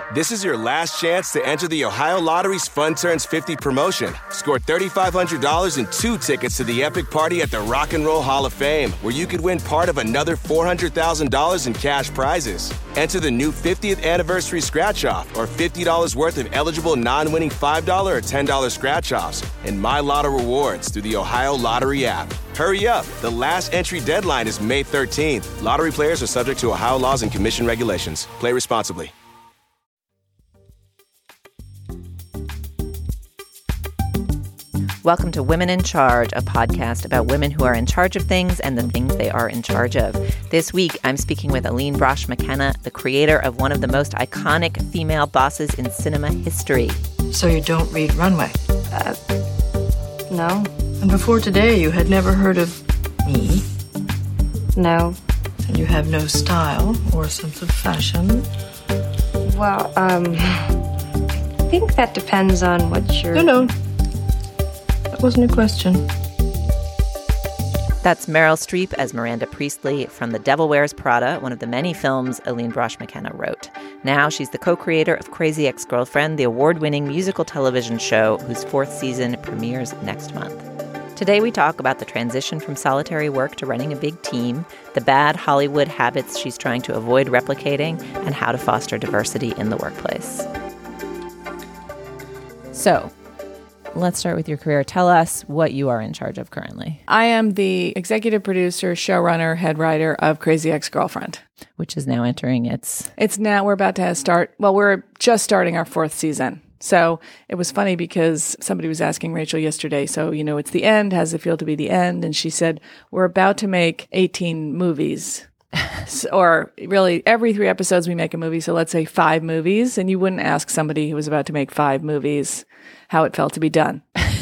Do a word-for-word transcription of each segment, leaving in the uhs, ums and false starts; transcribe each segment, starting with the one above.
This is your last chance to enter the Ohio Lottery's Fun Turns fifty promotion. Score three thousand five hundred dollars and two tickets to the epic party at the Rock and Roll Hall of Fame, where you could win part of another four hundred thousand dollars in cash prizes. Enter the new fiftieth anniversary scratch-off or fifty dollars worth of eligible non-winning five dollars or ten dollars scratch-offs and My Lotto rewards through the Ohio Lottery app. Hurry up. The last entry deadline is May thirteenth. Lottery players are subject to Ohio laws and commission regulations. Play responsibly. Welcome to Women in Charge, a podcast about women who are in charge of things and the things they are in charge of. This week, I'm speaking with Aline Brosh McKenna, the creator of one of the most iconic female bosses in cinema history. So you don't read Runway? Uh, no. And before today, you had never heard of me? No. And you have no style or sense of fashion? Well, um, I think that depends on what you're... No, no. That wasn't a question. That's Meryl Streep as Miranda Priestley from The Devil Wears Prada, one of the many films Aline Brosh McKenna wrote. Now she's the co-creator of Crazy Ex-Girlfriend, the award-winning musical television show whose fourth season premieres next month. Today we talk about the transition from solitary work to running a big team, the bad Hollywood habits she's trying to avoid replicating, and how to foster diversity in the workplace. So, let's start with your career. Tell us what you are in charge of currently. I am the executive producer, showrunner, head writer of Crazy Ex-Girlfriend. Which is now entering its... It's now, we're about to start, well, we're just starting our fourth season. So it was funny because somebody was asking Rachel yesterday, so, you know, it's the end. How does it feel to be the end? And she said, we're about to make eighteen movies. Or really, every three episodes we make a movie. So let's say five movies. And you wouldn't ask somebody who was about to make five movies how it felt to be done.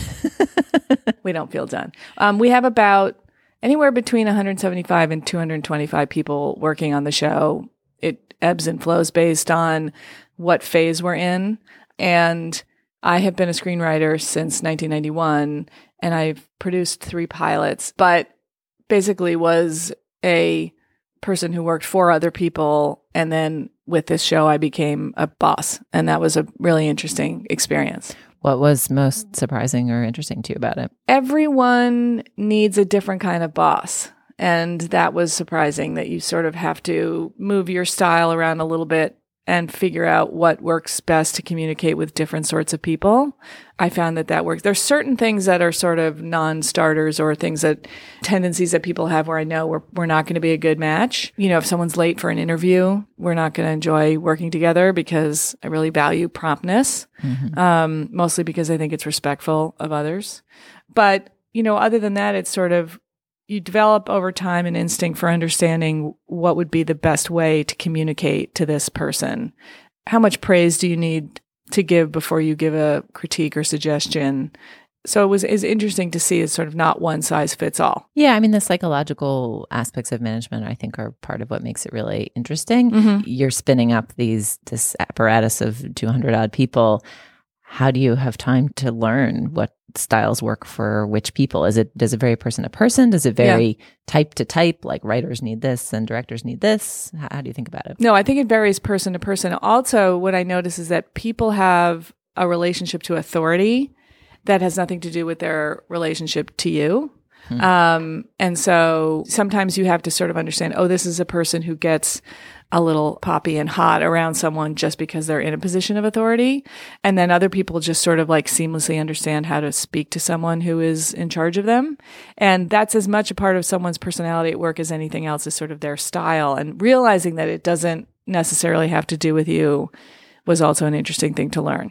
We don't feel done. Um, we have about anywhere between one hundred seventy-five and two hundred twenty-five people working on the show. It ebbs and flows based on what phase we're in. And I have been a screenwriter since nineteen ninety-one, and I've produced three pilots, but basically was a person who worked for other people. And then with this show, I became a boss. And that was a really interesting experience. What was most surprising or interesting to you about it? Everyone needs a different kind of boss. And that was surprising, that you sort of have to move your style around a little bit and figure out what works best to communicate with different sorts of people. I found that that works. There's certain things that are sort of non-starters or things that, tendencies that people have where I know we're, we're not going to be a good match. You know, if someone's late for an interview, we're not going to enjoy working together because I really value promptness, mm-hmm. um, mostly because I think it's respectful of others. But, you know, other than that, it's sort of, you develop over time an instinct for understanding what would be the best way to communicate to this person. How much praise do you need to give before you give a critique or suggestion? So it was is interesting to see it's sort of not one size fits all. Yeah, I mean, the psychological aspects of management, I think, are part of what makes it really interesting. Mm-hmm. You're spinning up these this apparatus of two hundred odd people. How do you have time to learn what styles work for which people? Is it, does it vary person to person? Does it vary yeah. type to type? Like writers need this and directors need this? How, how do you think about it? No, I think it varies person to person. Also, what I notice is that people have a relationship to authority that has nothing to do with their relationship to you. Hmm. Um, and so sometimes you have to sort of understand, oh, this is a person who gets a little poppy and hot around someone just because they're in a position of authority. And then other people just sort of like seamlessly understand how to speak to someone who is in charge of them. And that's as much a part of someone's personality at work as anything else, is sort of their style. And realizing that it doesn't necessarily have to do with you was also an interesting thing to learn.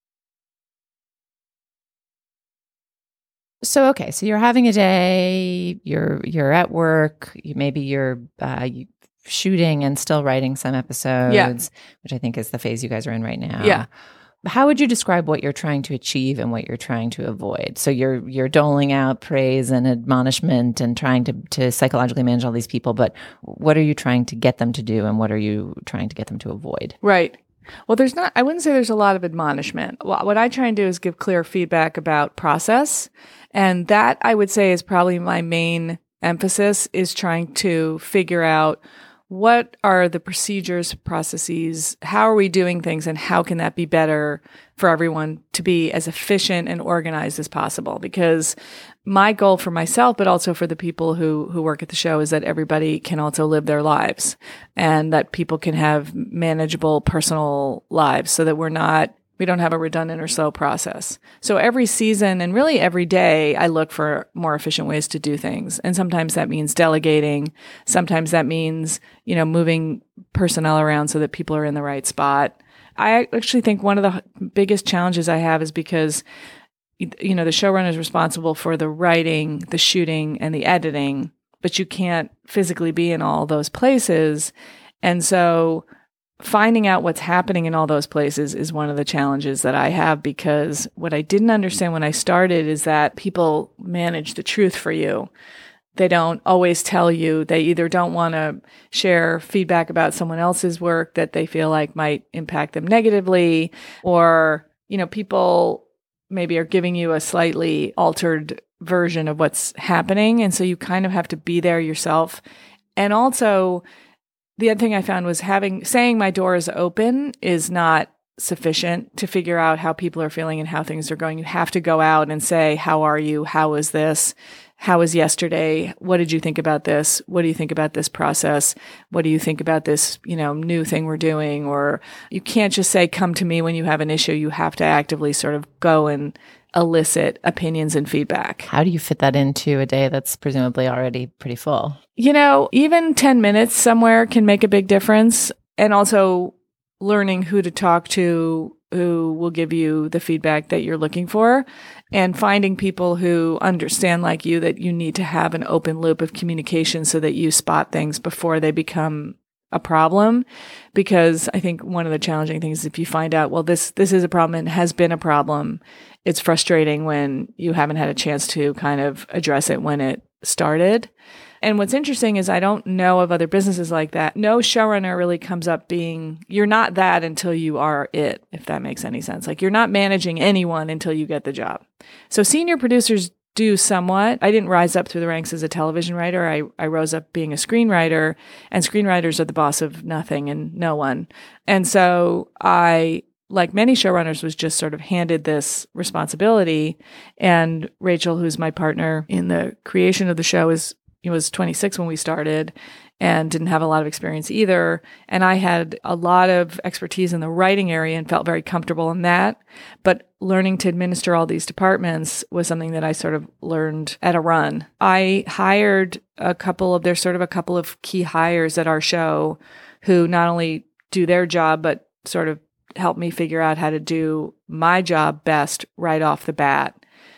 So, okay, so you're having a day, you're you're at work, you, maybe you're uh, you, shooting and still writing some episodes, yeah. which I think is the phase you guys are in right now. Yeah. How would you describe what you're trying to achieve and what you're trying to avoid? So you're you're doling out praise and admonishment and trying to, to psychologically manage all these people, but what are you trying to get them to do and what are you trying to get them to avoid? Right. Well, there's not, I wouldn't say there's a lot of admonishment. What I try and do is give clear feedback about process. And that, I would say, is probably my main emphasis, is trying to figure out what are the procedures, processes, how are we doing things, and how can that be better for everyone to be as efficient and organized as possible? Because my goal for myself, but also for the people who, who work at the show, is that everybody can also live their lives and that people can have manageable personal lives so that we're not We don't have a redundant or slow process. So every season and really every day, I look for more efficient ways to do things. And sometimes that means delegating. Sometimes that means, you know, moving personnel around so that people are in the right spot. I actually think one of the biggest challenges I have is because, you know, the showrunner is responsible for the writing, the shooting, and the editing, but you can't physically be in all those places. And so finding out what's happening in all those places is one of the challenges that I have, because what I didn't understand when I started is that people manage the truth for you. They don't always tell you. They either don't want to share feedback about someone else's work that they feel like might impact them negatively, or, you know, people maybe are giving you a slightly altered version of what's happening. And so you kind of have to be there yourself. And also, the other thing I found was having, saying my door is open is not sufficient to figure out how people are feeling and how things are going. You have to go out and say, how are you? How was this? How was yesterday? What did you think about this? What do you think about this process? What do you think about this, you know, new thing we're doing? Or you can't just say, come to me when you have an issue. You have to actively sort of go and elicit opinions and feedback. How do you fit that into a day that's presumably already pretty full? You know, even ten minutes somewhere can make a big difference. And also learning who to talk to, who will give you the feedback that you're looking for, and finding people who understand, like you, that you need to have an open loop of communication so that you spot things before they become a problem. Because I think one of the challenging things is if you find out, well, this this is a problem and has been a problem, it's frustrating when you haven't had a chance to kind of address it when it started. And what's interesting is I don't know of other businesses like that. No showrunner really comes up being, you're not that until you are it, if that makes any sense. Like, you're not managing anyone until you get the job. So senior producers do somewhat. I didn't rise up through the ranks as a television writer. I, I rose up being a screenwriter, and screenwriters are the boss of nothing and no one. And so I, like many showrunners, was just sort of handed this responsibility. And Rachel, who's my partner in the creation of the show, is was twenty-six when we started and didn't have a lot of experience either. And I had a lot of expertise in the writing area and felt very comfortable in that. But learning to administer all these departments was something that I sort of learned at a run. I hired a couple of, there's sort of a couple of key hires at our show who not only do their job, but sort of help me figure out how to do my job best right off the bat.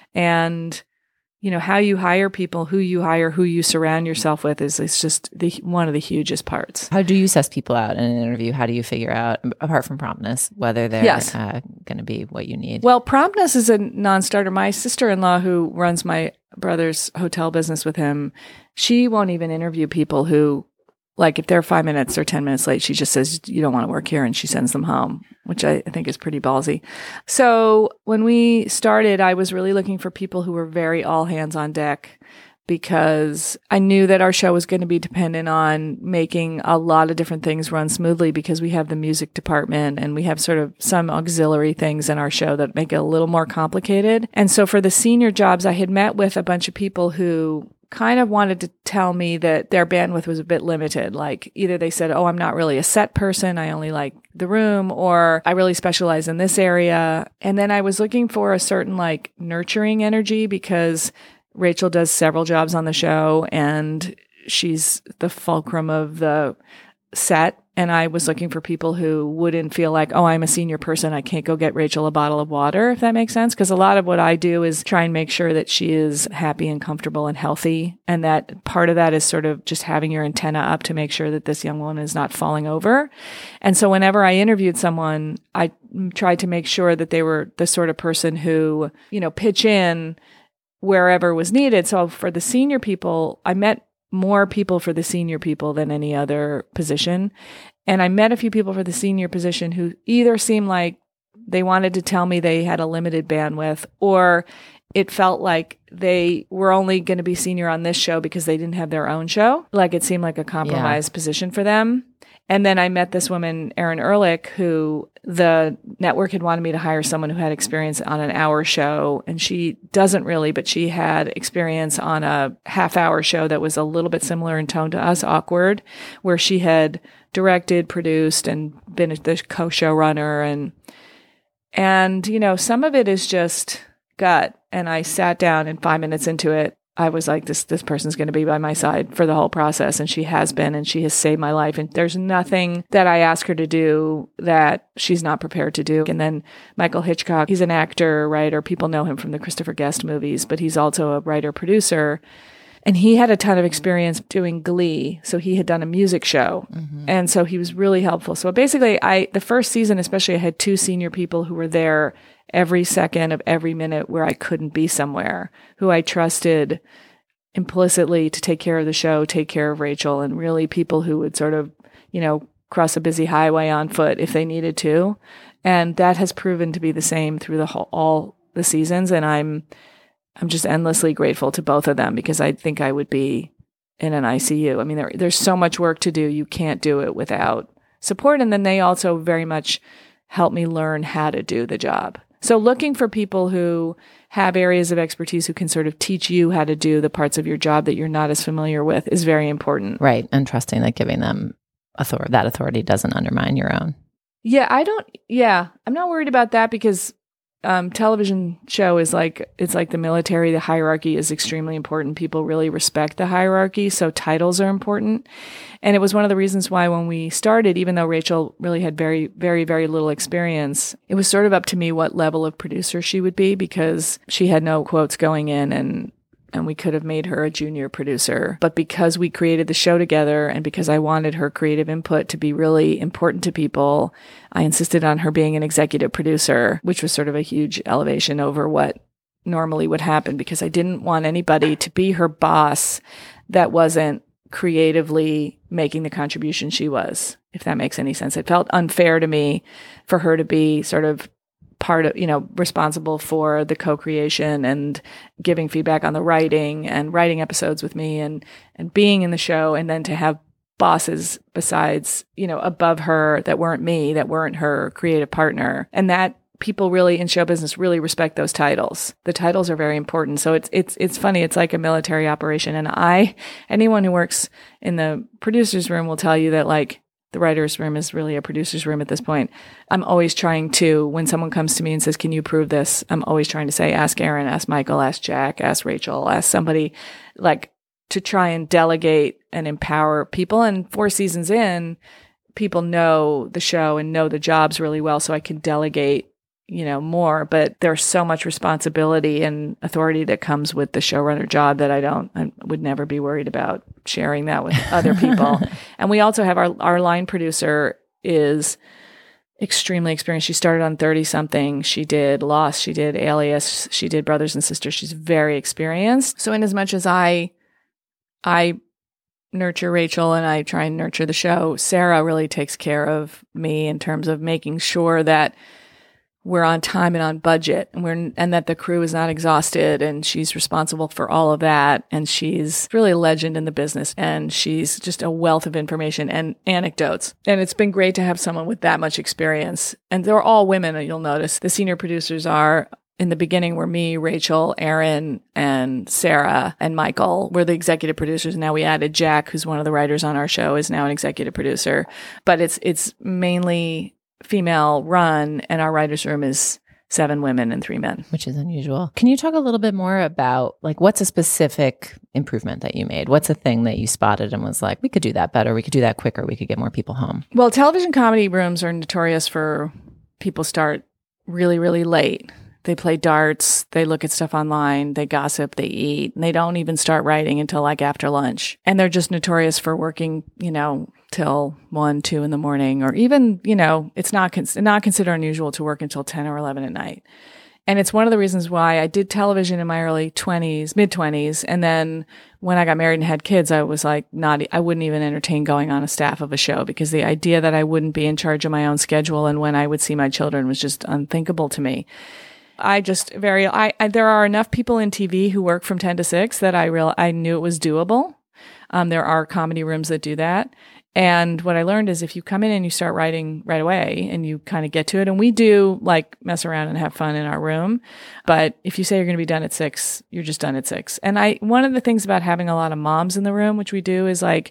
And you know, how you hire people, who you hire, who you surround yourself with is, is just the, one of the hugest parts. How do you suss people out in an interview? How do you figure out, apart from promptness, whether they're yes. uh, going to be what you need? Well, promptness is a non-starter. My sister-in-law, who runs my brother's hotel business with him, she won't even interview people who, like, if they're five minutes or ten minutes late, she just says, you don't want to work here, and she sends them home, which I think is pretty ballsy. So when we started, I was really looking for people who were very all hands on deck, because I knew that our show was going to be dependent on making a lot of different things run smoothly, because we have the music department and we have sort of some auxiliary things in our show that make it a little more complicated. And so for the senior jobs, I had met with a bunch of people who kind of wanted to tell me that their bandwidth was a bit limited. Like, either they said, oh, I'm not really a set person, I only like the room, or I really specialize in this area. And then I was looking for a certain like nurturing energy, because Rachel does several jobs on the show and she's the fulcrum of the set. And I was looking for people who wouldn't feel like, oh, I'm a senior person, I can't go get Rachel a bottle of water, if that makes sense. Because a lot of what I do is try and make sure that she is happy and comfortable and healthy. And that part of that is sort of just having your antenna up to make sure that this young woman is not falling over. And so whenever I interviewed someone, I tried to make sure that they were the sort of person who, you know, pitch in wherever was needed. So for the senior people, I met more people for the senior people than any other position. And I met a few people for the senior position who either seemed like they wanted to tell me they had a limited bandwidth, or it felt like they were only going to be senior on this show because they didn't have their own show. Like it seemed like a compromised yeah. position for them. And then I met this woman, Erin Ehrlich, who the network had wanted me to hire someone who had experience on an hour show. And she doesn't really, but she had experience on a half hour show that was a little bit similar in tone to us, Awkward, where she had directed, produced, and been the co-showrunner. And, and, you know, some of it is just gut. And I sat down and five minutes into it, I was like, this this person's going to be by my side for the whole process. And she has been, and she has saved my life. And there's nothing that I ask her to do that she's not prepared to do. And then Michael Hitchcock, he's an actor, writer. People know him from the Christopher Guest movies, but he's also a writer, producer. And he had a ton of experience doing Glee. So he had done a music show. Mm-hmm. And so he was really helpful. So basically, I the first season, especially, I had two senior people who were there every second of every minute where I couldn't be somewhere, who I trusted implicitly to take care of the show, take care of Rachel, and really people who would sort of, you know, cross a busy highway on foot if they needed to. And that has proven to be the same through the whole, all the seasons. And I'm, I'm just endlessly grateful to both of them because I think I would be in an I C U. I mean, there, there's so much work to do. You can't do it without support. And then they also very much help me learn how to do the job. So looking for people who have areas of expertise who can sort of teach you how to do the parts of your job that you're not as familiar with is very important. Right. And trusting that giving them authority, that authority doesn't undermine your own. Yeah, I don't, yeah, I'm not worried about that because um, television show is like, it's like the military. The hierarchy is extremely important. People really respect the hierarchy. So titles are important. And it was one of the reasons why when we started, even though Rachel really had very, very, very little experience, it was sort of up to me what level of producer she would be because she had no quotes going in and and we could have made her a junior producer. But because we created the show together and because I wanted her creative input to be really important to people, I insisted on her being an executive producer, which was sort of a huge elevation over what normally would happen because I didn't want anybody to be her boss that wasn't creatively making the contribution she was, if that makes any sense. It felt unfair to me for her to be sort of part of, you know, responsible for the co-creation and giving feedback on the writing and writing episodes with me and, and being in the show. And then to have bosses besides, you know, above her that weren't me, that weren't her creative partner. And that people really in show business really respect those titles. The titles are very important. So it's, it's, it's funny. It's like a military operation. And I, anyone who works in the producer's room will tell you that like, the writer's room is really a producer's room at this point. I'm always trying to, when someone comes to me and says, can you prove this? I'm always trying to say, ask Erin, ask Michael, ask Jack, ask Rachel, ask somebody, like to try and delegate and empower people. And four seasons in, people know the show and know the jobs really well. So I can delegate, you know, more, but there's so much responsibility and authority that comes with the showrunner job that I don't, I would never be worried about sharing that with other people. And we also have our, our line producer is extremely experienced. She started on thirty something. She did Lost. She did Alias. She did Brothers and Sisters. She's very experienced. So in as much as I, I nurture Rachel and I try and nurture the show, Sarah really takes care of me in terms of making sure that we're on time and on budget and we're, and that the crew is not exhausted and she's responsible for all of that. And she's really a legend in the business and she's just a wealth of information and anecdotes. And it's been great to have someone with that much experience. And they're all women. You'll notice the senior producers are in the beginning were me, Rachel, Erin, and Sarah and Michael were the executive producers. Now we added Jack, who's one of the writers on our show, is now an executive producer, but it's, it's mainly female run, and our writer's room is seven women and three men. Which is unusual. Can you talk a little bit more about, like, what's a specific improvement that you made? What's a thing that you spotted and was like, we could do that better, we could do that quicker, we could get more people home? Well, television comedy rooms are notorious for people start really, really late. They play darts, they look at stuff online, they gossip, they eat, and they don't even start writing until like after lunch. And they're just notorious for working, you know, till one, two in the morning, or even, you know, it's not con- not considered unusual to work until ten or eleven at night. And it's one of the reasons why I did television in my early twenties, mid twenties. And then when I got married and had kids, I was like, not, I wouldn't even entertain going on a staff of a show because the idea that I wouldn't be in charge of my own schedule and when I would see my children was just unthinkable to me. I just very, I, I there are enough people in T V who work from ten to six that I real I knew it was doable. Um, there are comedy rooms that do that. And what I learned is if you come in and you start writing right away and you kind of get to it, and we do like mess around and have fun in our room. But if you say you're going to be done at six, you're just done at six. And I, one of the things about having a lot of moms in the room, which we do, is like,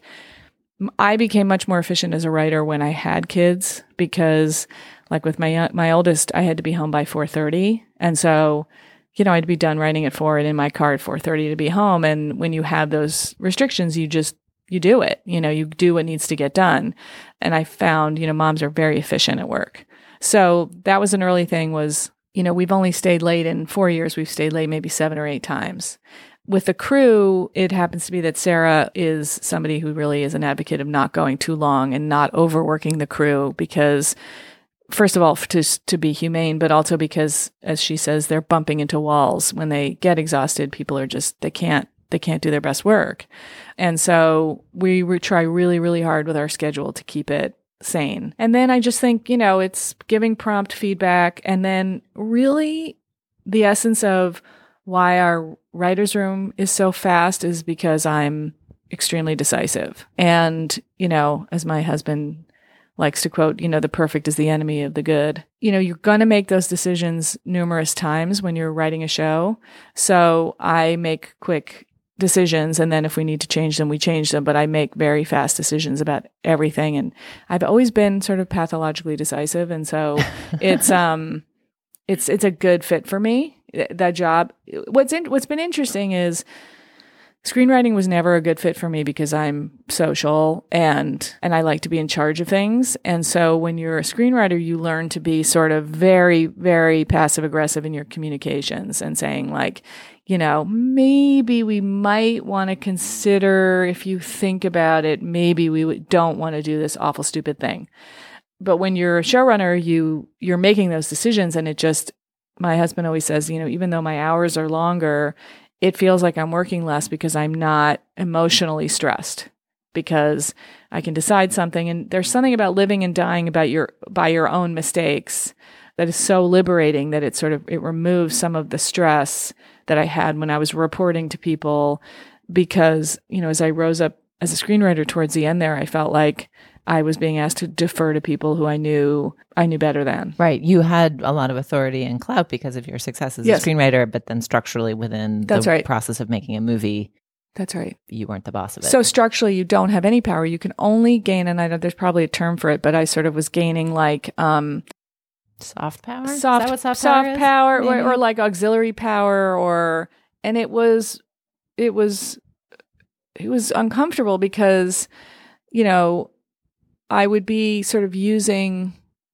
I became much more efficient as a writer when I had kids because like with my, my oldest, I had to be home by four thirty. And so, you know, I'd be done writing at four and in my car at four thirty to be home. And when you have those restrictions, you just, you do it, you know, you do what needs to get done. And I found, you know, moms are very efficient at work. So that was an early thing was, you know, we've only stayed late in four years. We've stayed late maybe seven or eight times. With the crew, it happens to be that Sarah is somebody who really is an advocate of not going too long and not overworking the crew because, first of all, to to be humane, but also because, as she says, they're bumping into walls. When they get exhausted, people are just, they can't, they can't do their best work. And so we re- try really, really hard with our schedule to keep it sane. And then I just think, you know, it's giving prompt feedback. And then really the essence of why our writer's room is so fast is because I'm extremely decisive. And, you know, as my husband likes to quote, you know, the perfect is the enemy of the good. You know, you're going to make those decisions numerous times when you're writing a show. So I make quick decisions. And then if we need to change them, we change them. But I make very fast decisions about everything. And I've always been sort of pathologically decisive. And so it's, um, it's, it's a good fit for me, that job. What's in, what's been interesting is screenwriting was never a good fit for me because I'm social and, and I like to be in charge of things. And so when you're a screenwriter, you learn to be sort of very, very passive aggressive in your communications and saying like, you know, maybe we might want to consider, if you think about it, maybe we don't want to do this awful stupid thing. But when you're a showrunner, you, you're making those decisions. And it just, my husband always says, you know, even though my hours are longer, it feels like I'm working less because I'm not emotionally stressed because I can decide something. And there's something about living and dying about your, by your own mistakes that is so liberating that it sort of, it removes some of the stress that I had when I was reporting to people because, you know, as I rose up as a screenwriter towards the end there, I felt like I was being asked to defer to people who I knew I knew better than. Right. You had a lot of authority and clout because of your success as yes. a screenwriter, but then structurally within That's the right. process of making a movie, that's right. You weren't the boss of it. So structurally, you don't have any power. You can only gain, and I know there's probably a term for it, but I sort of was gaining like um, soft power. Soft, is that what soft, soft power, is? power, or, or like auxiliary power, or and it was, it was, it was uncomfortable because, you know, I would be sort of using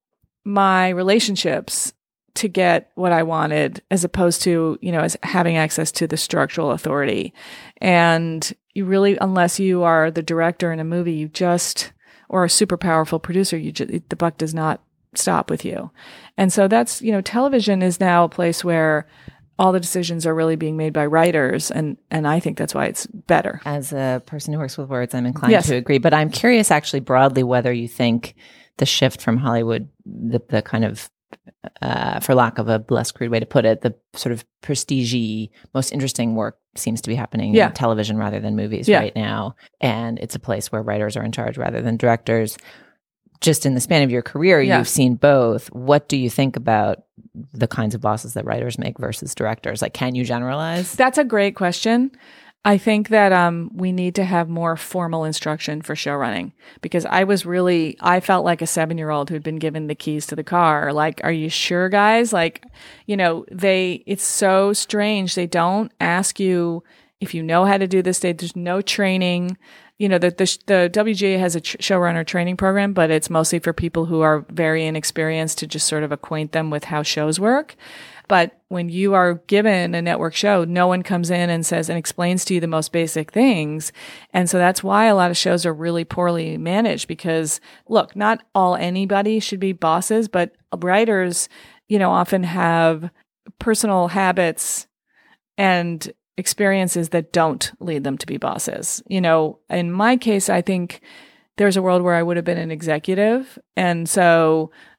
my relationships to get what I wanted as opposed to, you know, as having access to the structural authority. And you really, unless you are the director in a movie, you just, or a super powerful producer, you just, the buck does not stop with you. And so that's, you know, television is now a place where all the decisions are really being made by writers. And, and I think that's why it's better. As a person who works with words, I'm inclined yes. to agree. But I'm curious actually broadly whether you think the shift from Hollywood, the, the kind of, uh, for lack of a less crude way to put it, the sort of prestige-y, most interesting work seems to be happening yeah. in television rather than movies yeah. right now. And it's a place where writers are in charge rather than directors. Just in the span of your career, yeah. you've seen both. What do you think about the kinds of bosses that writers make versus directors? Like, can you generalize? That's a great question. I think that um, we need to have more formal instruction for show running because I was really, I felt like a seven-year-old who'd been given the keys to the car. Like, are you sure, guys? Like, you know, they, it's so strange. They don't ask you if you know how to do this. They, there's no training. You know, the, the, the W G A has a tr- showrunner training program, but it's mostly for people who are very inexperienced to just sort of acquaint them with how shows work. But when you are given a network show, no one comes in and says and explains to you the most basic things. And so that's why a lot of shows are really poorly managed because, look, not all anybody should be bosses, but writers, you know, often have personal habits and experiences that don't lead them to be bosses. You know, in my case, I think there's a world where I would have been an executive. And so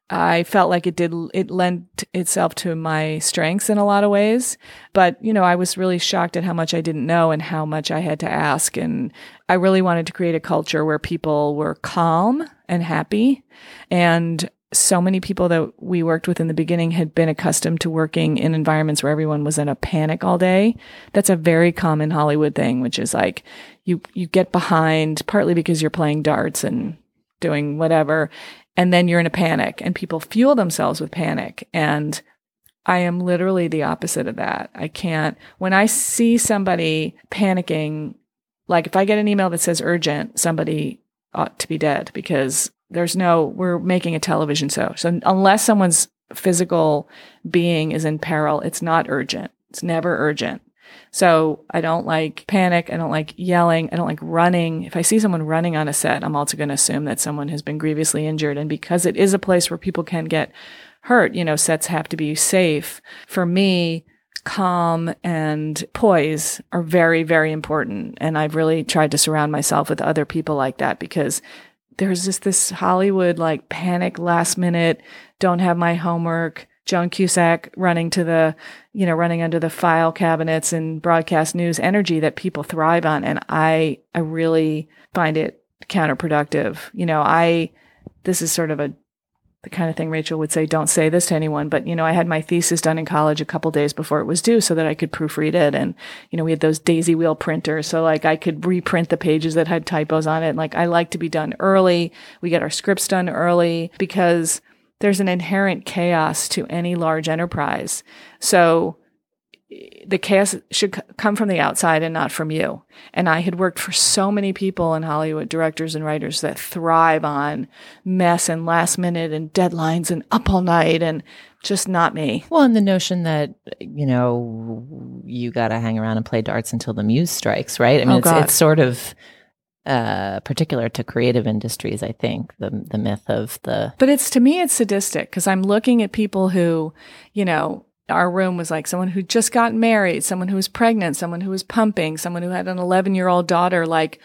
I felt like it did, it lent itself to my strengths in a lot of ways. But, you know, I was really shocked at how much I didn't know and how much I had to ask. And I really wanted to create a culture where people were calm and happy. And so many people that we worked with in the beginning had been accustomed to working in environments where everyone was in a panic all day. That's a very common Hollywood thing, which is like you, you get behind partly because you're playing darts and doing whatever. And then you're in a panic and people fuel themselves with panic. And I am literally the opposite of that. I can't, when I see somebody panicking, like if I get an email that says urgent, somebody ought to be dead because there's no, we're making a television show. So unless someone's physical being is in peril, it's not urgent. It's never urgent. So I don't like panic. I don't like yelling. I don't like running. If I see someone running on a set, I'm also going to assume that someone has been grievously injured. And because it is a place where people can get hurt, you know, sets have to be safe. For me, calm and poise are very, very important. And I've really tried to surround myself with other people like that because there's just this Hollywood like panic last minute, don't have my homework, Joan Cusack running to the, you know, running under the file cabinets and broadcast news energy that people thrive on. And I, I really find it counterproductive. You know, I, this is sort of a, the kind of thing Rachel would say, don't say this to anyone. But, you know, I had my thesis done in college a couple days before it was due so that I could proofread it. And, you know, we had those daisy wheel printers. So like I could reprint the pages that had typos on it. And like, I like to be done early. We get our scripts done early because there's an inherent chaos to any large enterprise. So the chaos should c- come from the outside and not from you. And I had worked for so many people in Hollywood, directors and writers that thrive on mess and last minute and deadlines and up all night and just not me. Well, and the notion that, you know, you got to hang around and play darts until the muse strikes, right? I mean, Oh, it's, God. it's sort of uh, particular to creative industries, I think, the the myth of the... But it's, to me, it's sadistic because I'm looking at people who, you know, our room was like someone who just got married, someone who was pregnant, someone who was pumping, someone who had an eleven-year-old daughter. Like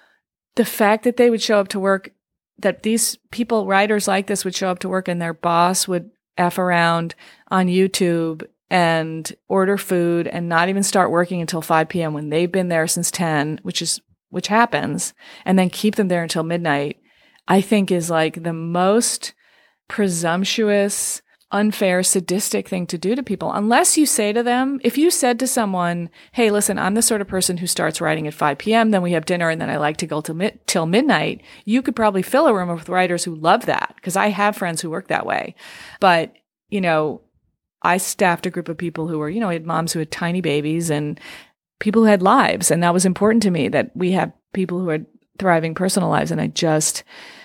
the fact that they would show up to work, that these people, writers like this, would show up to work and their boss would F around on YouTube and order food and not even start working until five p.m. when they've been there since ten, which is which happens, and then keep them there until midnight, I think is like the most presumptuous, unfair, sadistic thing to do to people. Unless you say to them, if you said to someone, hey, listen, I'm the sort of person who starts writing at five p.m., then we have dinner, and then I like to go till, mi- till midnight, you could probably fill a room with writers who love that, because I have friends who work that way. But, you know, I staffed a group of people who were, you know, I had moms who had tiny babies and people who had lives. And that was important to me, that we have people who had thriving personal lives. And I just...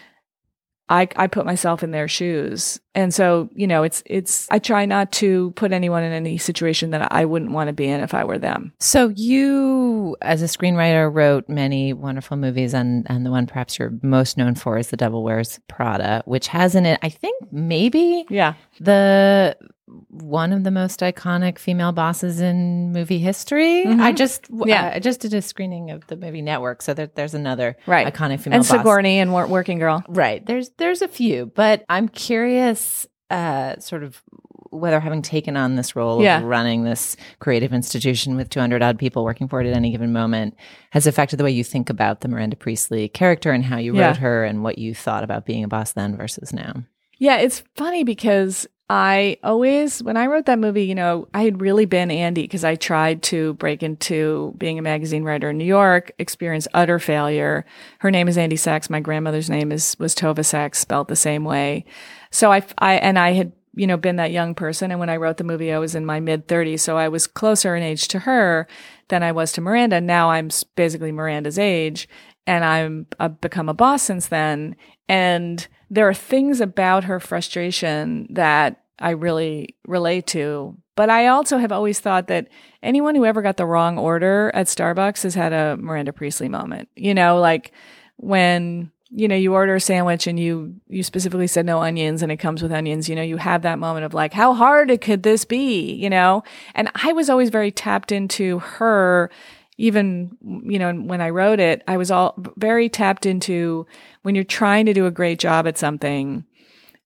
I, I put myself in their shoes. And so, you know, it's, it's, I try not to put anyone in any situation that I wouldn't want to be in if I were them. So you, as a screenwriter, wrote many wonderful movies, and, and the one perhaps you're most known for is The Devil Wears Prada, which has in it, I think maybe Yeah. the one of the most iconic female bosses in movie history. Mhm. I just Yeah. uh, I just did a screening of the movie Network, so there, there's another Right. iconic female And boss. Sigourney and Wor- Working Girl. Right. There's there's a few, but I'm curious, uh, sort of whether having taken on this role Yeah. of running this creative institution with two hundred odd people working for it at any given moment has affected the way you think about the Miranda Priestley character and how you Yeah. wrote her and what you thought about being a boss then versus now. Yeah, it's funny because I always, when I wrote that movie, you know, I had really been Andy because I tried to break into being a magazine writer in New York, experienced utter failure. Her name is Andy Sachs. My grandmother's name is was Tova Sachs, spelled the same way. So I, I and I had, you know, been that young person. And when I wrote the movie, I was in my mid thirties. So I was closer in age to her than I was to Miranda. Now I'm s- basically Miranda's age, and I'm I've become a boss since then. And there are things about her frustration that I really relate to. But I also have always thought that anyone who ever got the wrong order at Starbucks has had a Miranda Priestley moment. You know, like when, you know, you order a sandwich and you you specifically said no onions and it comes with onions, you know, you have that moment of like, how hard could this be, you know? And I was always very tapped into her. Even, you know, when I wrote it, I was all very tapped into when you're trying to do a great job at something,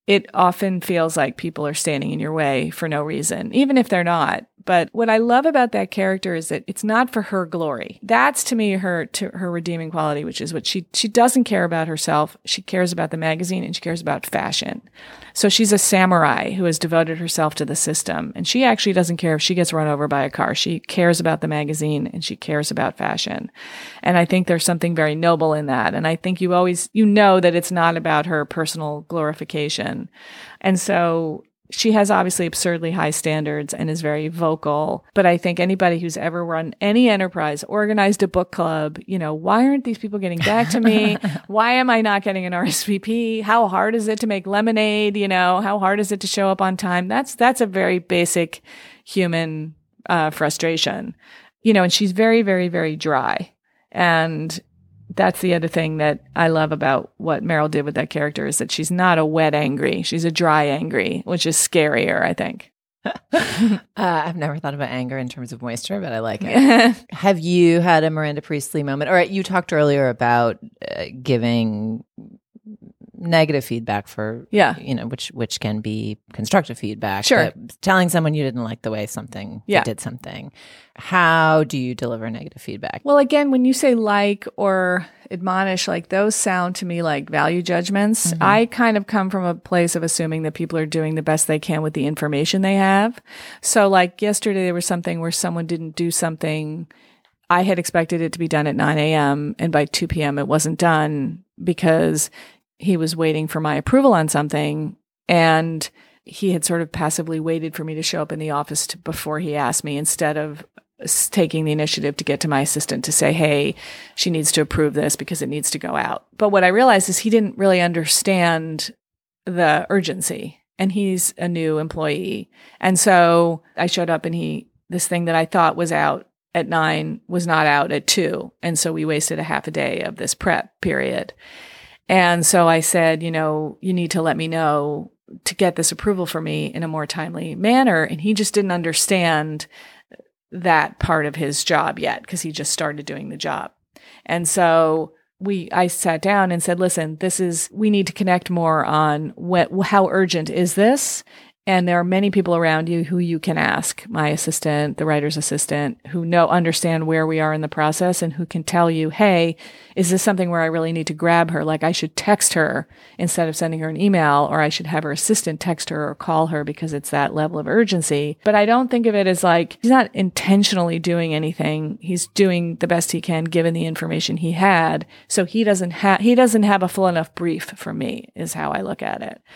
it often feels like people are standing in your way for no reason, even if they're not. But what I love about that character is that it's not for her glory. That's to me her to her redeeming quality, which is what she she doesn't care about herself. She cares about the magazine and she cares about fashion. So she's a samurai who has devoted herself to the system. And she actually doesn't care if she gets run over by a car. She cares about the magazine and she cares about fashion. And I think there's something very noble in that. And I think you always, you know that it's not about her personal glorification. And so she has obviously absurdly high standards and is very vocal. But I think anybody who's ever run any enterprise, organized a book club, you know, why aren't these people getting back to me? Why am I not getting an R S V P? How hard is it to make lemonade? You know, how hard is it to show up on time? That's, that's a very basic human uh, frustration, you know, and she's very, very, very dry. And that's the other thing that I love about what Meryl did with that character is that she's not a wet angry. She's a dry angry, which is scarier, I think. uh, I've never thought about anger in terms of moisture, but I like it. Have you had a Miranda Priestley moment? All right, you talked earlier about uh, giving negative feedback for, yeah, you know, which which can be constructive feedback. Sure. Telling someone you didn't like the way something, yeah. did something. How do you deliver negative feedback? Well, again, when you say like or admonish, like those sound to me like value judgments. Mm-hmm. I kind of come from a place of assuming that people are doing the best they can with the information they have. So like yesterday, there was something where someone didn't do something. I had expected it to be done at nine a.m. and by two p.m. it wasn't done because he was waiting for my approval on something, and he had sort of passively waited for me to show up in the office to, before he asked me, instead of taking the initiative to get to my assistant to say, hey, she needs to approve this because it needs to go out. But what I realized is he didn't really understand the urgency, and he's a new employee. And so I showed up and he, this thing that I thought was out at nine was not out at two. And so we wasted a half a day of this prep period. And so I said, you know, you need to let me know to get this approval for me in a more timely manner. And he just didn't understand that part of his job yet because he just started doing the job. And so we, I sat down and said, listen, this is, we need to connect more on what, how urgent is this? And there are many people around you who you can ask, my assistant, the writer's assistant, who know, understand where we are in the process and who can tell you, hey, is this something where I really need to grab her? Like I should text her instead of sending her an email, or I should have her assistant text her or call her because it's that level of urgency. But I don't think of it as like, he's not intentionally doing anything. He's doing the best he can given the information he had. So he doesn't have, he doesn't have a full enough brief for me is how I look at it.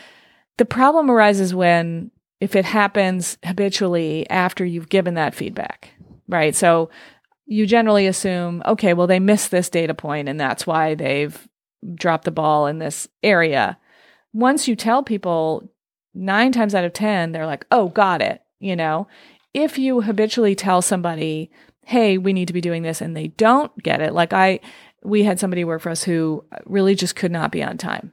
The problem arises when, if it happens habitually after you've given that feedback, right? So you generally assume, okay, well, they missed this data point and that's why they've dropped the ball in this area. Once you tell people, nine times out of ten, they're like, oh, got it. You know, if you habitually tell somebody, hey, we need to be doing this, and they don't get it, like I, we had somebody work for us who really just could not be on time.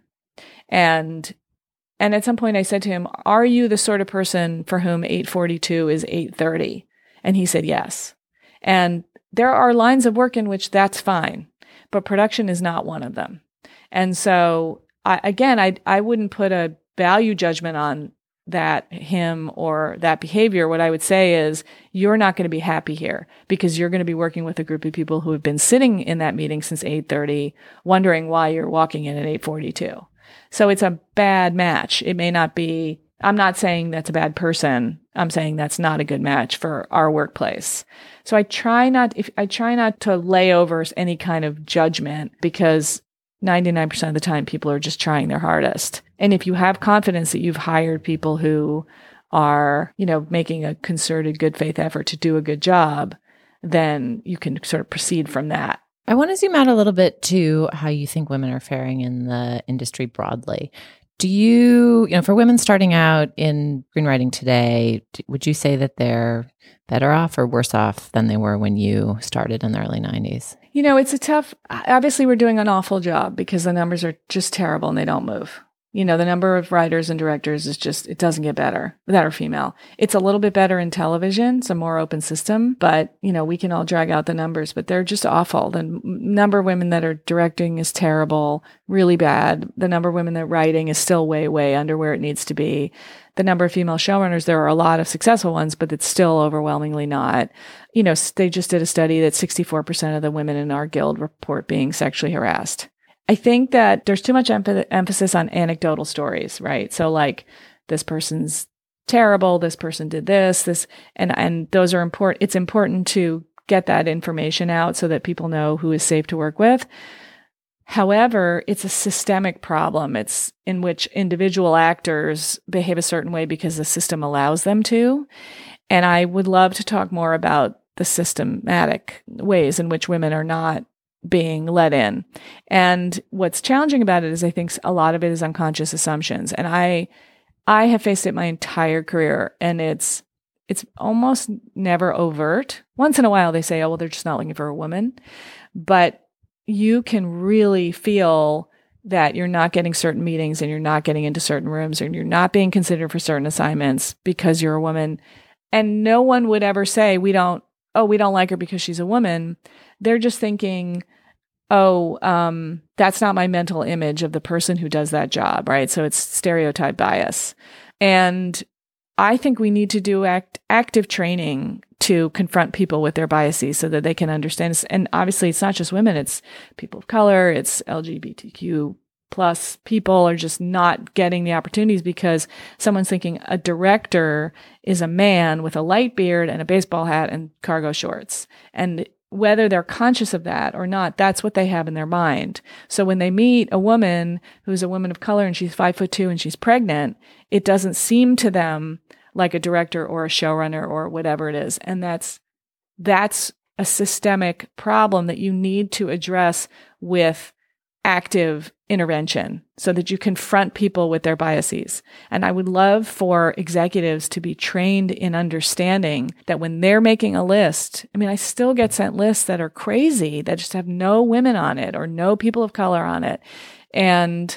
And And at some point I said to him, are you the sort of person for whom eight forty-two is eight thirty? And he said, yes. And there are lines of work in which that's fine, but production is not one of them. And so I, again, I, I wouldn't put a value judgment on that him or that behavior. What I would say is you're not going to be happy here because you're going to be working with a group of people who have been sitting in that meeting since eight thirty, wondering why you're walking in at eight forty-two. So it's a bad match. It may not be, I'm not saying that's a bad person. I'm saying that's not a good match for our workplace. So I try not, if I try not to lay over any kind of judgment because ninety-nine percent of the time people are just trying their hardest. And if you have confidence that you've hired people who are, you know, making a concerted good faith effort to do a good job, then you can sort of proceed from that. I want to zoom out a little bit to how you think women are faring in the industry broadly. Do you, you know, for women starting out in screenwriting today, would you say that they're better off or worse off than they were when you started in the early nineties? You know, it's a tough, obviously we're doing an awful job because the numbers are just terrible and they don't move. You know, the number of writers and directors is just, it doesn't get better, that are female. It's a little bit better in television. It's a more open system, but, you know, we can all drag out the numbers, but they're just awful. The n- number of women that are directing is terrible, really bad. The number of women that are writing is still way, way under where it needs to be. The number of female showrunners, there are a lot of successful ones, but it's still overwhelmingly not. You know, they just did a study that sixty-four percent of the women in our guild report being sexually harassed. I think that there's too much em- emphasis on anecdotal stories, right? So like, this person's terrible, this person did this, this, and, and those are important. It's important to get that information out so that people know who is safe to work with. However, it's a systemic problem. It's in which individual actors behave a certain way because the system allows them to. And I would love to talk more about the systematic ways in which women are not being let in. And what's challenging about it is I think a lot of it is unconscious assumptions. And I I have faced it my entire career, and it's it's almost never overt. Once in a while they say, oh, well, they're just not looking for a woman. But you can really feel that you're not getting certain meetings and you're not getting into certain rooms and you're not being considered for certain assignments because you're a woman. And no one would ever say, we don't, oh, we don't like her because she's a woman. They're just thinking, oh, um, that's not my mental image of the person who does that job, right? So it's stereotype bias. And I think we need to do act, active training to confront people with their biases so that they can understand. And obviously, it's not just women, it's people of color, it's L G B T Q plus people are just not getting the opportunities because someone's thinking a director is a man with a light beard and a baseball hat and cargo shorts. And whether they're conscious of that or not, that's what they have in their mind. So when they meet a woman who's a woman of color and she's five foot two and she's pregnant, it doesn't seem to them like a director or a showrunner or whatever it is. And that's, that's a systemic problem that you need to address with active intervention so that you confront people with their biases. And I would love for executives to be trained in understanding that when they're making a list, I mean, I still get sent lists that are crazy, that just have no women on it or no people of color on it. And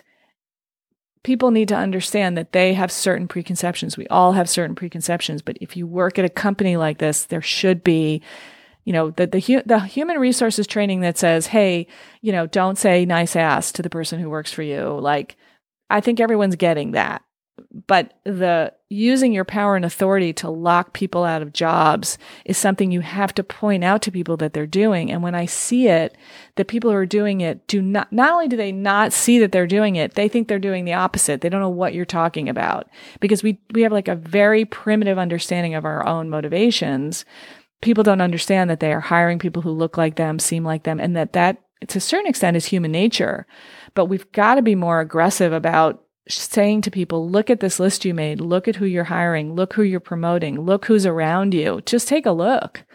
people need to understand that they have certain preconceptions. We all have certain preconceptions, but if you work at a company like this, there should be You know, the, the, hu- the human resources training that says, hey, you know, don't say nice ass to the person who works for you. Like, I think everyone's getting that. But the using your power and authority to lock people out of jobs is something you have to point out to people that they're doing. And when I see it, the people who are doing it do not, not only do they not see that they're doing it, they think they're doing the opposite. They don't know what you're talking about because we, we have like a very primitive understanding of our own motivations. People don't understand that they are hiring people who look like them, seem like them, and that that, to a certain extent, is human nature. But we've got to be more aggressive about saying to people, look at this list you made, look at who you're hiring, look who you're promoting, look who's around you. Just take a look.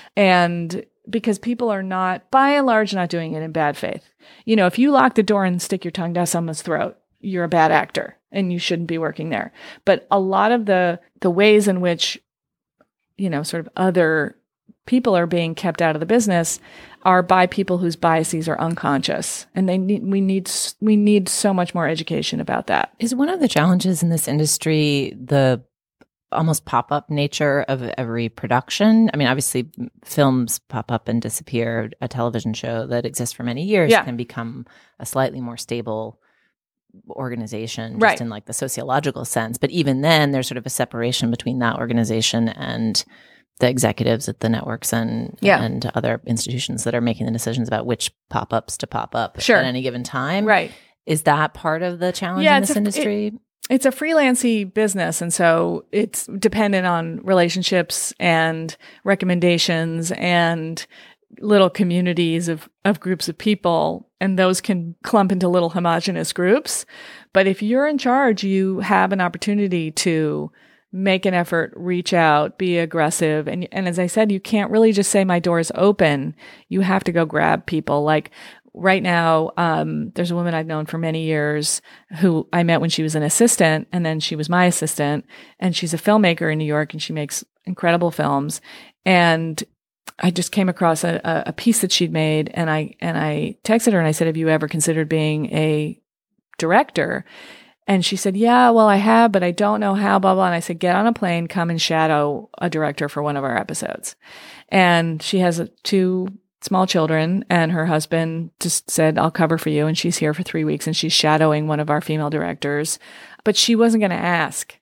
And because people are not, by and large, not doing it in bad faith. You know, if you lock the door and stick your tongue down someone's throat, you're a bad actor and you shouldn't be working there. But a lot of the the ways in which, you know, sort of other people are being kept out of the business are by people whose biases are unconscious. And they need, we need, we need so much more education about that. Is one of the challenges in this industry the almost pop-up nature of every production? I mean, obviously films pop up and disappear. A television show that exists for many years yeah. can become a slightly more stable organization, just right. in like the sociological sense. But even then, there's sort of a separation between that organization and the executives at the networks and yeah. and other institutions that are making the decisions about which pop-ups to pop up sure. at any given time. Right. Is that part of the challenge yeah, in this a, industry? It, it's a freelancey business, and so it's dependent on relationships and recommendations and little communities of, of groups of people, and those can clump into little homogenous groups. But if you're in charge, you have an opportunity to make an effort, reach out, be aggressive. And, and as I said, you can't really just say my door is open. You have to go grab people. Like right now, um, there's a woman I've known for many years who I met when she was an assistant, and then she was my assistant, and she's a filmmaker in New York, and she makes incredible films. And I just came across a, a piece that she'd made, and I, and I texted her and I said, have you ever considered being a director? And she said, yeah, well, I have, but I don't know how, blah, blah. And I said, get on a plane, come and shadow a director for one of our episodes. And she has two small children, and her husband just said, I'll cover for you. And she's here for three weeks and she's shadowing one of our female directors. But she wasn't going to ask.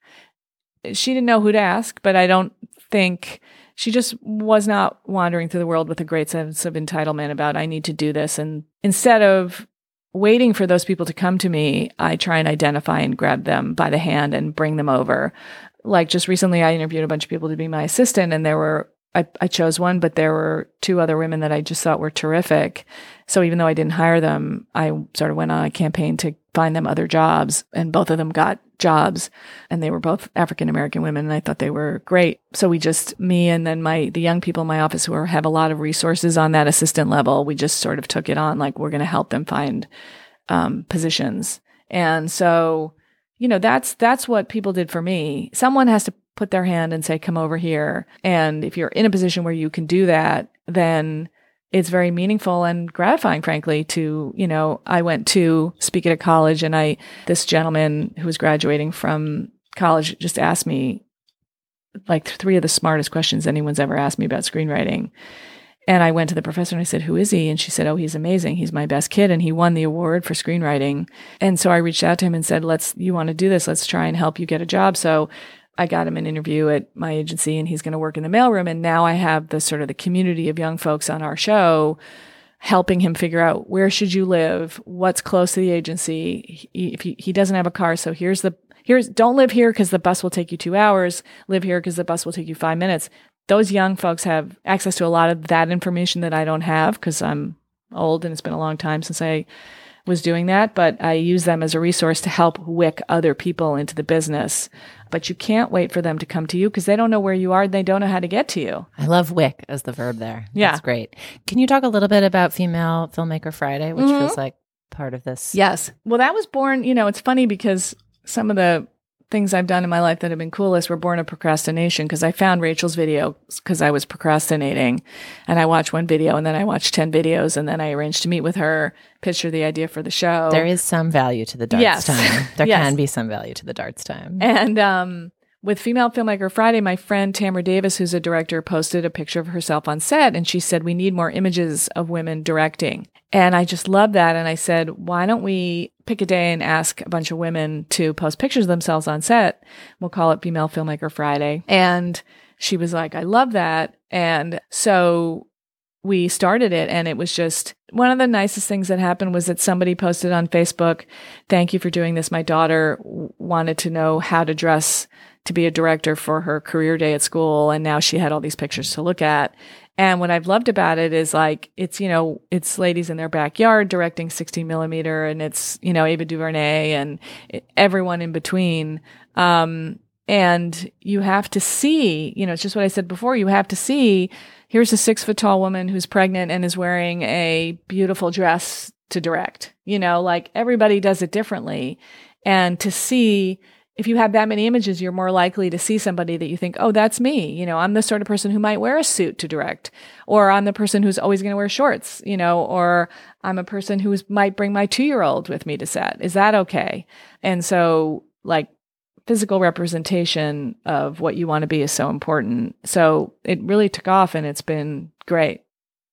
She didn't know who to ask, but I don't think she just was not wandering through the world with a great sense of entitlement about, I need to do this. And instead of waiting for those people to come to me, I try and identify and grab them by the hand and bring them over. Like just recently, I interviewed a bunch of people to be my assistant, and there were I, I chose one, but there were two other women that I just thought were terrific. So even though I didn't hire them, I sort of went on a campaign to find them other jobs, and both of them got jobs, and they were both African-American women, and I thought they were great. So we just, me and then my, the young people in my office who are, have a lot of resources on that assistant level, we just sort of took it on, like we're going to help them find um, positions. And so, you know, that's, that's what people did for me. Someone has to put their hand and say, come over here. And if you're in a position where you can do that, then it's very meaningful and gratifying, frankly, to, you know, I went to speak at a college, and I, this gentleman who was graduating from college just asked me like three of the smartest questions anyone's ever asked me about screenwriting. And I went to the professor and I said, who is he? And she said, oh, he's amazing. He's my best kid. And he won the award for screenwriting. And so I reached out to him and said, let's, you want to do this? Let's try and help you get a job. So I got him an interview at my agency, and he's going to work in the mailroom. And now I have the sort of the community of young folks on our show helping him figure out, where should you live? What's close to the agency? He, if he, he doesn't have a car, so here's the, here's, don't live here because the bus will take you two hours. Live here because the bus will take you five minutes. Those young folks have access to a lot of that information that I don't have because I'm old and it's been a long time since I was doing that, but I use them as a resource to help wick other people into the business. But you can't wait for them to come to you because they don't know where you are and they don't know how to get to you. I love wick as the verb there. Yeah. That's great. Can you talk a little bit about Female Filmmaker Friday, which Mm-hmm. feels like part of this? Yes. Well, that was born, you know, it's funny because some of the things I've done in my life that have been coolest were born of procrastination, because I found Rachel's video because I was procrastinating, and I watched one video and then I watched ten videos, and then I arranged to meet with her, pitch her the idea for the show. There is some value to the darts Yes. time. There Yes. can be some value to the darts time. And um, with Female Filmmaker Friday, my friend Tamara Davis, who's a director, posted a picture of herself on set, and she said, we need more images of women directing. And I just love that. And I said, why don't we pick a day and ask a bunch of women to post pictures of themselves on set? We'll call it Female Filmmaker Friday. And she was like, I love that. And so we started it, and it was just one of the nicest things that happened was that somebody posted on Facebook, thank you for doing this. My daughter w- wanted to know how to dress to be a director for her career day at school. And now she had all these pictures to look at. And what I've loved about it is like, it's, you know, it's ladies in their backyard directing sixteen millimeter, and it's, you know, Ava DuVernay and it, everyone in between. Um, and you have to see, you know, it's just what I said before, you have to see, here's a six foot tall woman who's pregnant and is wearing a beautiful dress to direct, you know, like everybody does it differently. And to see, if you have that many images, you're more likely to see somebody that you think, oh, that's me. You know, I'm the sort of person who might wear a suit to direct, or I'm the person who's always going to wear shorts, you know, or I'm a person who might bring my two-year-old with me to set. Is that okay? And so, like, physical representation of what you want to be is so important. So it really took off, and it's been great.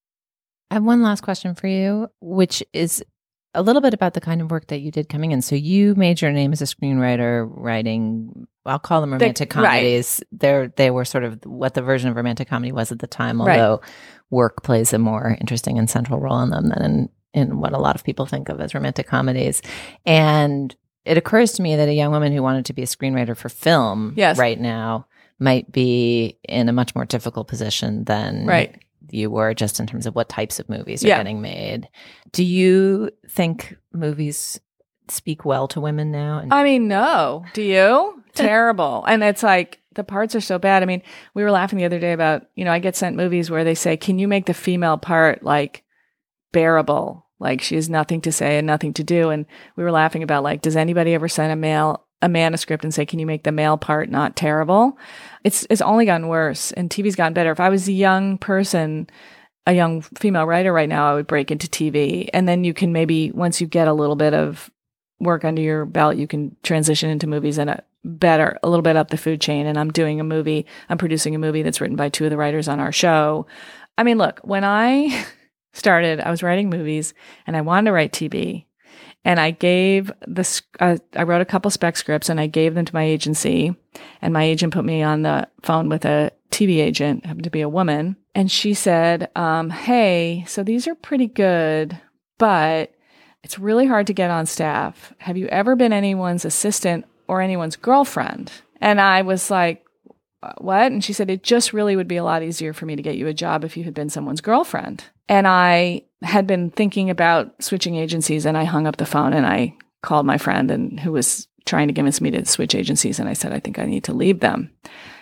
I have one last question for you, which is a little bit about the kind of work that you did coming in. So you made your name as a screenwriter writing, I'll call them romantic the, comedies. Right. They're, they were sort of what the version of romantic comedy was at the time, although right. work plays a more interesting and central role in them than in, in what a lot of people think of as romantic comedies. And it occurs to me that a young woman who wanted to be a screenwriter for film yes. right now might be in a much more difficult position than right. you were, just in terms of what types of movies are yeah. getting made. Do you think movies speak well to women now? And- I mean, no. Do you? Terrible. And it's like, the parts are so bad. I mean, we were laughing the other day about, you know, I get sent movies where they say, can you make the female part like bearable? Like she has nothing to say and nothing to do. And we were laughing about like, does anybody ever send a male a manuscript and say, can you make the male part not terrible? It's it's only gotten worse, and T V's gotten better. If I was a young person, a young female writer right now, I would break into T V. And then you can maybe, once you get a little bit of work under your belt, you can transition into movies and a better, a little bit up the food chain. And I'm doing a movie, I'm producing a movie that's written by two of the writers on our show. I mean, look, when I started, I was writing movies and I wanted to write T V. And I gave the, uh, I wrote a couple spec scripts and I gave them to my agency. And my agent put me on the phone with a T V agent, happened to be a woman. And she said, um, hey, so these are pretty good, but it's really hard to get on staff. Have you ever been anyone's assistant or anyone's girlfriend? And I was like, what? And she said, it just really would be a lot easier for me to get you a job if you had been someone's girlfriend. And I had been thinking about switching agencies, and I hung up the phone and I called my friend and who was trying to convince me to switch agencies. And I said, I think I need to leave them.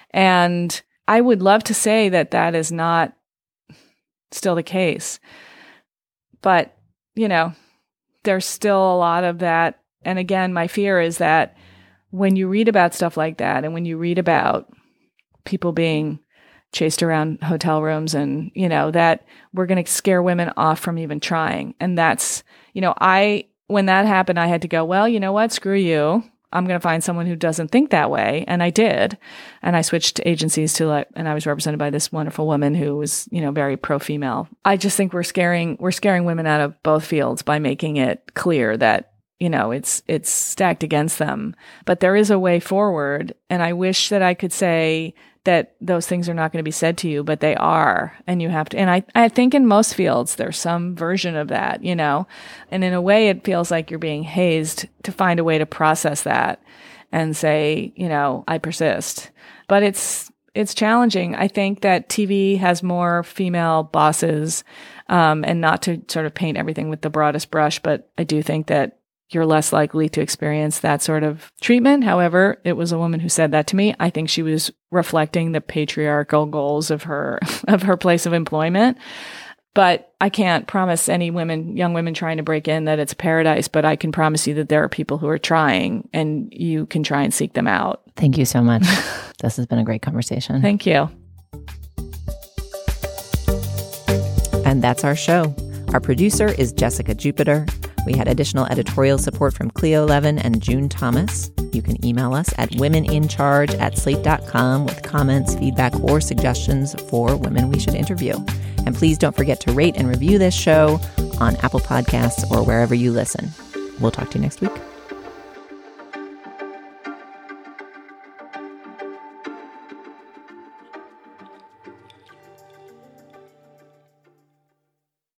And I would love to say that that is not still the case. But, you know, there's still a lot of that. And again, my fear is that when you read about stuff like that, and when you read about people being chased around hotel rooms and, you know, that we're going to scare women off from even trying. And that's, you know, I, when that happened, I had to go, well, you know what? Screw you. I'm going to find someone who doesn't think that way. And I did. And I switched agencies to like, and I was represented by this wonderful woman who was, you know, very pro-female. I just think we're scaring, we're scaring women out of both fields by making it clear that, you know, it's, it's stacked against them, but there is a way forward. And I wish that I could say that those things are not going to be said to you, but they are. And you have to, and I, I think in most fields, there's some version of that, you know, and in a way it feels like you're being hazed to find a way to process that and say, you know, I persist, but it's, it's challenging. I think that T V has more female bosses, um, and not to sort of paint everything with the broadest brush, but I do think that you're less likely to experience that sort of treatment. However, it was a woman who said that to me. I think she was reflecting the patriarchal goals of her, of her place of employment. But I can't promise any women, young women trying to break in that it's paradise, but I can promise you that there are people who are trying and you can try and seek them out. Thank you so much. This has been a great conversation. Thank you. And that's our show. Our producer is Jessica Jupiter. We had additional editorial support from Cleo Levin and June Thomas. You can email us at womenincharge at slate dot com with comments, feedback, or suggestions for women we should interview. And please don't forget to rate and review this show on Apple Podcasts or wherever you listen. We'll talk to you next week.